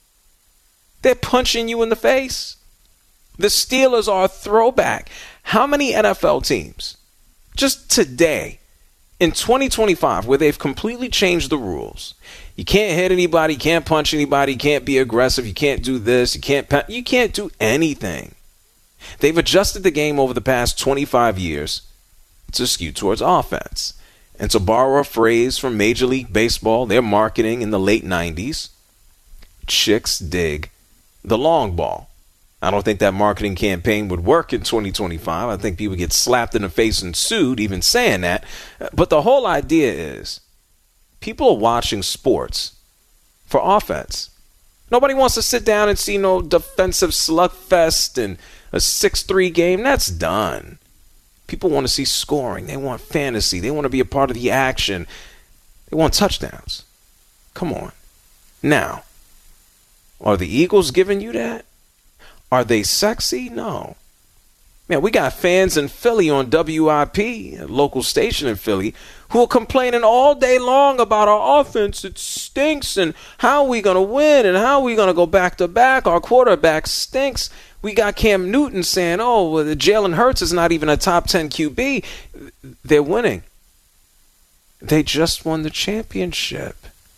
They're punching you in the face. The Steelers are a throwback. How many N F L teams just today in twenty twenty-five, where they've completely changed the rules, you can't hit anybody, you can't punch anybody, you can't be aggressive, you can't do this, you can't you can't do anything. They've adjusted the game over the past twenty-five years to skew towards offense. And to borrow a phrase from Major League Baseball, their marketing in the late nineties, chicks dig the long ball. I don't think that marketing campaign would work in twenty twenty-five. I think people get slapped in the face and sued even saying that. But the whole idea is people are watching sports for offense. Nobody wants to sit down and see no defensive slugfest and a six three game. That's done. People want to see scoring. They want fantasy. They want to be a part of the action. They want touchdowns. Come on. Now, are the Eagles giving you that? Are they sexy? No. Man, we got fans in Philly on W I P, a local station in Philly, who are complaining all day long about our offense. It stinks, and how are we going to win, and how are we going to go back to back? Our quarterback stinks. We got Cam Newton saying, oh, well, Jalen Hurts is not even a top ten Q B. They're winning. They just won the championship.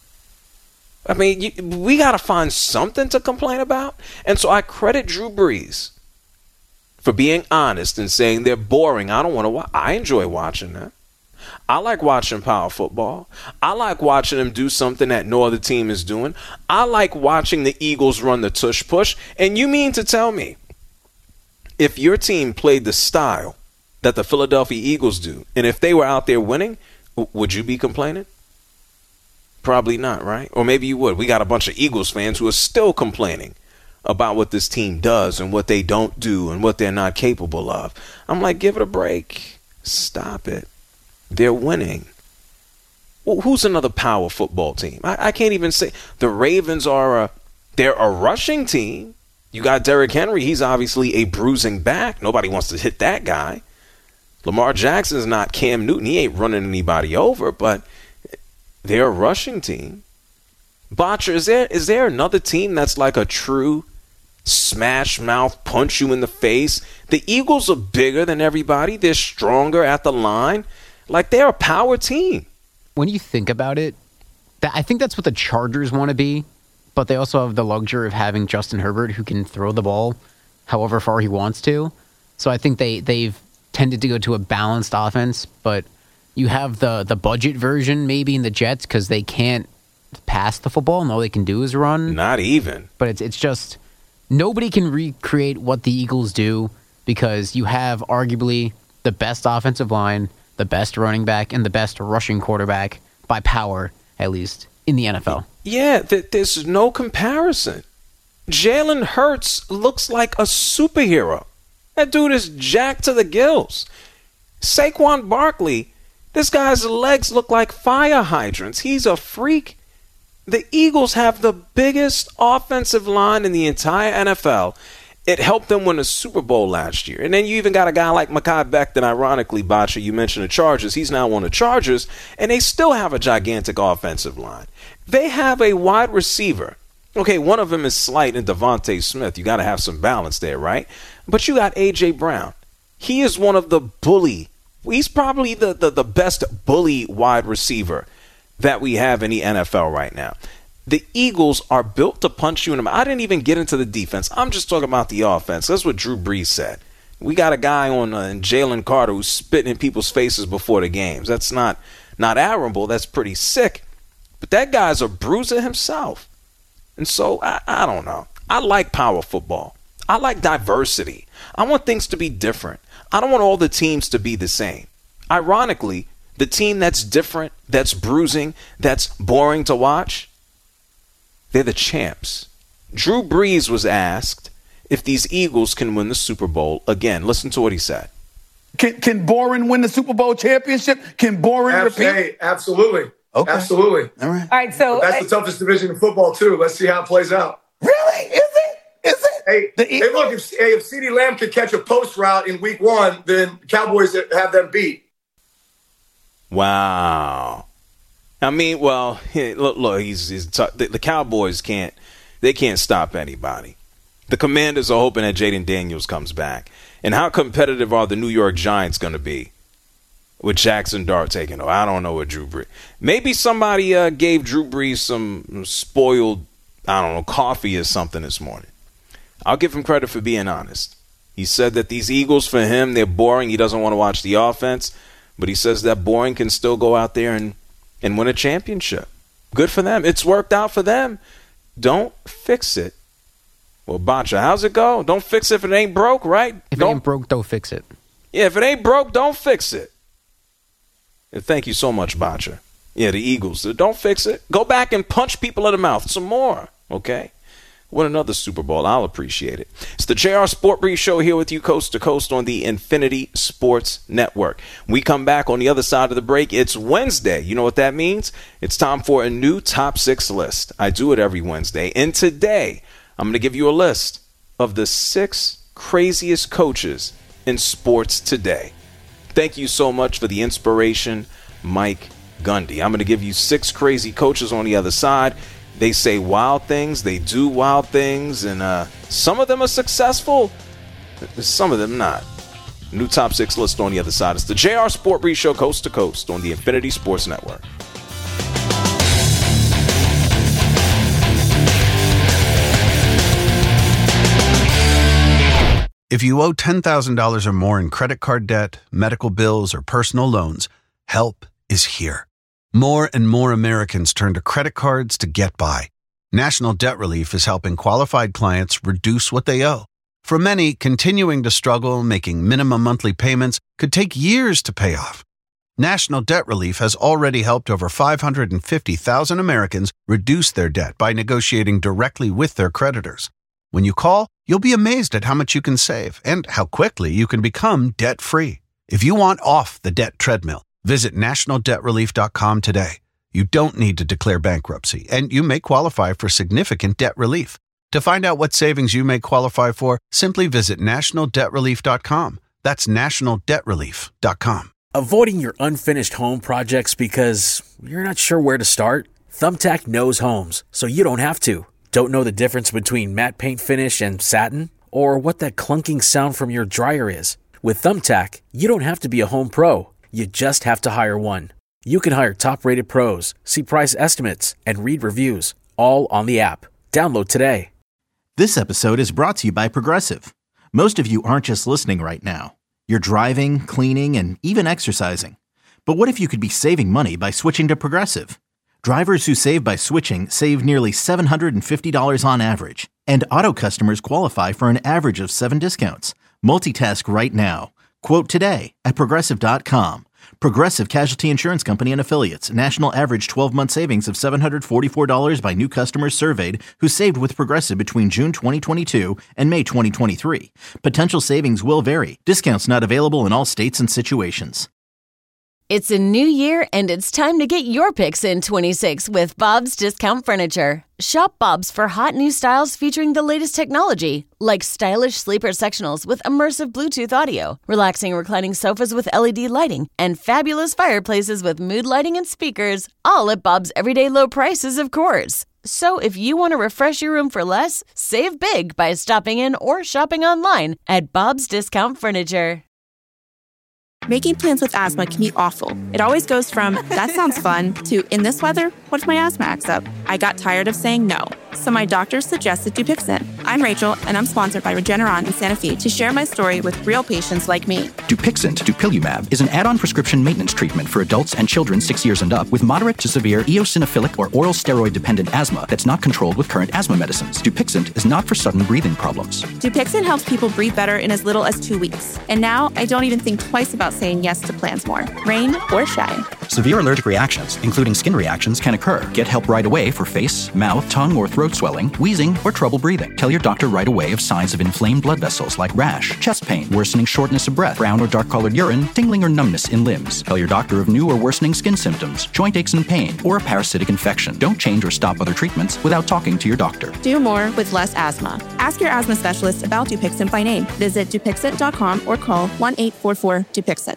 I mean, you, we got to find something to complain about. And so I credit Drew Brees for being honest and saying they're boring. I don't want to watch. I enjoy watching that. I like watching power football. I like watching them do something that no other team is doing. I like watching the Eagles run the tush push. And you mean to tell me if your team played the style that the Philadelphia Eagles do, and if they were out there winning, would you be complaining? Probably not, right? Or maybe you would. We got a bunch of Eagles fans who are still complaining about what this team does and what they don't do and what they're not capable of. I'm like, give it a break. Stop it. They're winning. Well, who's another power football team? I, I can't even say. The Ravens are a, they're a rushing team. You got Derrick Henry. He's obviously a bruising back. Nobody wants to hit that guy. Lamar Jackson's not Cam Newton. He ain't running anybody over, but they're a rushing team. Botcher, is there is there another team that's like a true smash mouth, punch you in the face? The Eagles are bigger than everybody. They're stronger at the line. Like, they're a power team. When you think about it, that, I think that's what the Chargers want to be, but they also have the luxury of having Justin Herbert who can throw the ball however far he wants to. So I think they, they've tended to go to a balanced offense, but you have the, the budget version maybe in the Jets because they can't pass the football and all they can do is run. Not even. But it's it's just nobody can recreate what the Eagles do because you have arguably the best offensive line, the best running back, and the best rushing quarterback by power, at least, in the N F L. Yeah, th- there's no comparison. Jalen Hurts looks like a superhero. That dude is jacked to the gills. Saquon Barkley, this guy's legs look like fire hydrants. He's a freak. The Eagles have the biggest offensive line in the entire N F L. It helped them win a Super Bowl last year. And then you even got a guy like Mekhi Becton, ironically, Bacha, you mentioned the Chargers. He's now on the Chargers, and they still have a gigantic offensive line. They have a wide receiver. Okay, one of them is slight in Devontae Smith. You got to have some balance there, right? But you got A J. Brown. He is one of the bully. He's probably the, the, the best bully wide receiver that we have in the N F L right now. The Eagles are built to punch you in the mouth. I didn't even get into the defense. I'm just talking about the offense. That's what Drew Brees said. We got a guy on uh, Jalen Carter who's spitting in people's faces before the games. That's not, not admirable. That's pretty sick. But that guy's a bruiser himself. And so, I, I don't know. I like power football. I like diversity. I want things to be different. I don't want all the teams to be the same. Ironically, the team that's different, that's bruising, that's boring to watch, they're the champs. Drew Brees was asked if these Eagles can win the Super Bowl again. Listen to what he said. Can can boring win the Super Bowl championship? Can boring Abs- repeat? Hey, absolutely. Okay. Absolutely. All right. All right, so But that's the toughest division in football, too. Let's see how it plays out. Really? Is it? Is it? Hey, The hey Eagles- look, if, hey, if CeeDee Lamb could catch a post route in week one, then Cowboys have them beat. Wow. I mean, well, look, look he's, he's t- the, the Cowboys can't, they can't stop anybody. The Commanders are hoping that Jaden Daniels comes back. And how competitive are the New York Giants going to be with Jackson Dart taking over? I don't know what Drew Brees. Maybe somebody uh, gave Drew Brees some spoiled, I don't know, coffee or something this morning. I'll give him credit for being honest. He said that these Eagles, for him, they're boring. He doesn't want to watch the offense. But he says that boring can still go out there and, and win a championship. Good for them. It's worked out for them. Don't fix it. Well, Bacha, how's it go? Don't fix it if it ain't broke, right? If don't, it ain't broke, don't fix it. Yeah, if it ain't broke, don't fix it. And thank you so much, Bacha. Yeah, the Eagles. Don't fix it. Go back and punch people in the mouth some more, okay? Win another Super Bowl. I'll appreciate it. It's the J R Sport Brief Show here with you coast to coast on the Infinity Sports Network. We come back on the other side of the break. It's Wednesday. You know what that means? It's time for a new top six list. I do it every Wednesday. And today, I'm going to give you a list of the six craziest coaches in sports today. Thank you so much for the inspiration, Mike Gundy. I'm going to give you six crazy coaches on the other side. They say wild things, they do wild things, and uh, some of them are successful, some of them not. New top six list on the other side. It's the J R Sport Brief Show, coast to coast on the Infinity Sports Network. If you owe ten thousand dollars or more in credit card debt, medical bills, or personal loans, help is here. More and more Americans turn to credit cards to get by. National Debt Relief is helping qualified clients reduce what they owe. For many, continuing to struggle making minimum monthly payments could take years to pay off. National Debt Relief has already helped over five hundred fifty thousand Americans reduce their debt by negotiating directly with their creditors. When you call, you'll be amazed at how much you can save and how quickly you can become debt-free. If you want off the debt treadmill, visit national debt relief dot com today. You don't need to declare bankruptcy, and you may qualify for significant debt relief. To find out what savings you may qualify for, simply visit national debt relief dot com. That's national debt relief dot com. Avoiding your unfinished home projects because you're not sure where to start? Thumbtack knows homes, so you don't have to. Don't know the difference between matte paint finish and satin? Or what that clunking sound from your dryer is? With Thumbtack, you don't have to be a home pro. You just have to hire one. You can hire top-rated pros, see price estimates, and read reviews, all on the app. Download today. This episode is brought to you by Progressive. Most of you aren't just listening right now. You're driving, cleaning, and even exercising. But what if you could be saving money by switching to Progressive? Drivers who save by switching save nearly seven hundred fifty dollars on average, and auto customers qualify for an average of seven discounts. Multitask right now. Quote today at Progressive dot com. Progressive Casualty Insurance Company and Affiliates. National average twelve-month savings of seven hundred forty-four dollars by new customers surveyed who saved with Progressive between June twenty twenty-two and May twenty twenty-three. Potential savings will vary. Discounts not available in all states and situations. It's a new year, and it's time to get your picks in twenty-six with Bob's Discount Furniture. Shop Bob's for hot new styles featuring the latest technology, like stylish sleeper sectionals with immersive Bluetooth audio, relaxing reclining sofas with L E D lighting, and fabulous fireplaces with mood lighting and speakers, all at Bob's everyday low prices, of course. So if you want to refresh your room for less, save big by stopping in or shopping online at Bob's Discount Furniture. Making plans with asthma can be awful. It always goes from, that sounds fun, to, in this weather, what if my asthma acts up? I got tired of saying no, so my doctor suggested Dupixent. I'm Rachel, and I'm sponsored by Regeneron in Santa Fe to share my story with real patients like me. Dupixent, dupilumab, is an add-on prescription maintenance treatment for adults and children six years and up with moderate to severe eosinophilic or oral steroid-dependent asthma that's not controlled with current asthma medicines. Dupixent is not for sudden breathing problems. Dupixent helps people breathe better in as little as two weeks. And now I don't even think twice about saying yes to plans more, rain or shine. Severe allergic reactions, including skin reactions, can occur. Get help right away for face, mouth, tongue, or throat swelling, wheezing, or trouble breathing. Tell your doctor right away of signs of inflamed blood vessels like rash, chest pain, worsening shortness of breath, brown or dark-colored urine, tingling or numbness in limbs. Tell your doctor of new or worsening skin symptoms, joint aches and pain, or a parasitic infection. Don't change or stop other treatments without talking to your doctor. Do more with less asthma. Ask your asthma specialist about Dupixent by name. Visit Dupixent dot com or call one eight four four Dupixent.